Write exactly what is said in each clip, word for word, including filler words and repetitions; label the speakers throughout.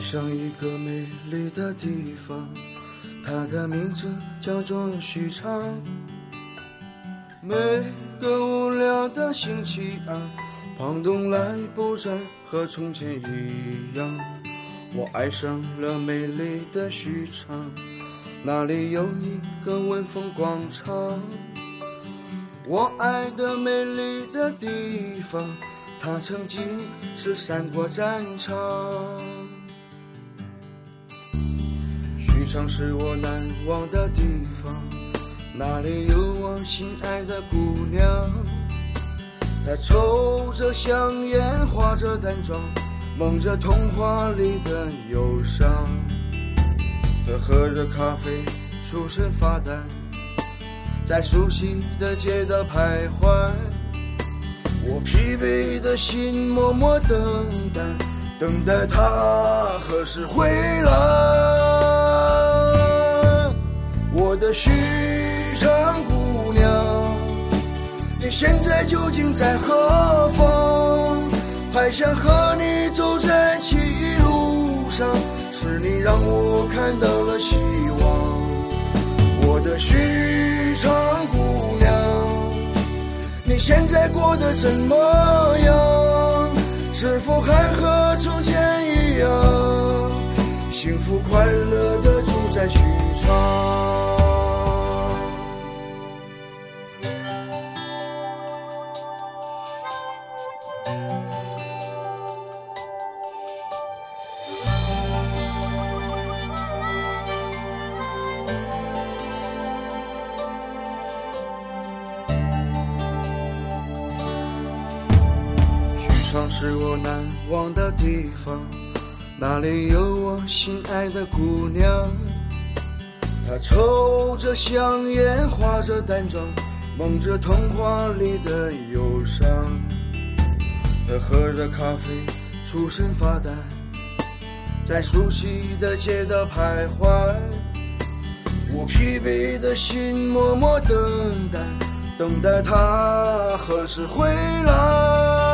Speaker 1: 上一个美丽的地方，它的名字叫做许昌。每个无聊的星期二，胖东来不再和从前一样。我爱上了美丽的许昌，那里有一个文峰广场。我爱的美丽的地方，它曾经是三国战场。许昌是我难忘的地方，那里有我心爱的姑娘。她抽着香烟，化着淡妆，梦着童话里的忧伤。她喝着咖啡，出神发呆，在熟悉的街道徘徊。我疲惫的心默默等待，等待他何时回来。我的许昌姑娘，你现在究竟在何方？还想和你走在歧路上，是你让我看到了希望。我的许昌姑娘，你现在过得怎么样？是否还和从前一样，幸福快乐地住在许昌？许昌是我难忘的地方，那里有我心爱的姑娘。她抽着香烟，化着淡妆，梦着童话里的忧伤。她喝着咖啡，出神发呆，在熟悉的街道徘徊。我疲惫的心默默等待，等待她何时回来。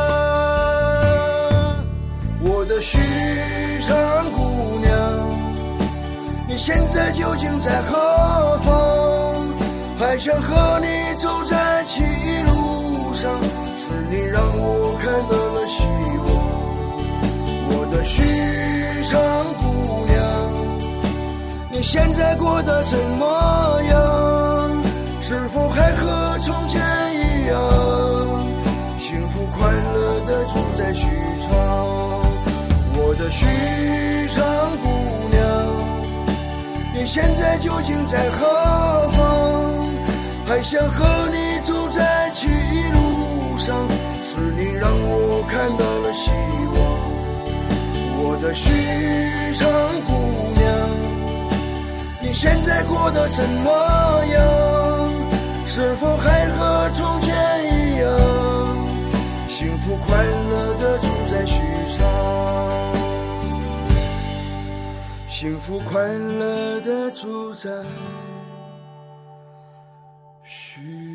Speaker 1: 我的许昌姑娘，你现在究竟在何方？还想和你走在歧路上，是你让我看到了希望。我的许昌姑娘，你现在过得怎么样？是否还和从前一样，幸福快乐地住在许昌？我的许昌姑娘，你现在究竟在何方？还想和你走在歧路上，是你让我看到了希望。我的许昌姑娘，你现在过得怎么样？是否还和从前一样，幸福快乐地住在许昌？幸福快乐地住在许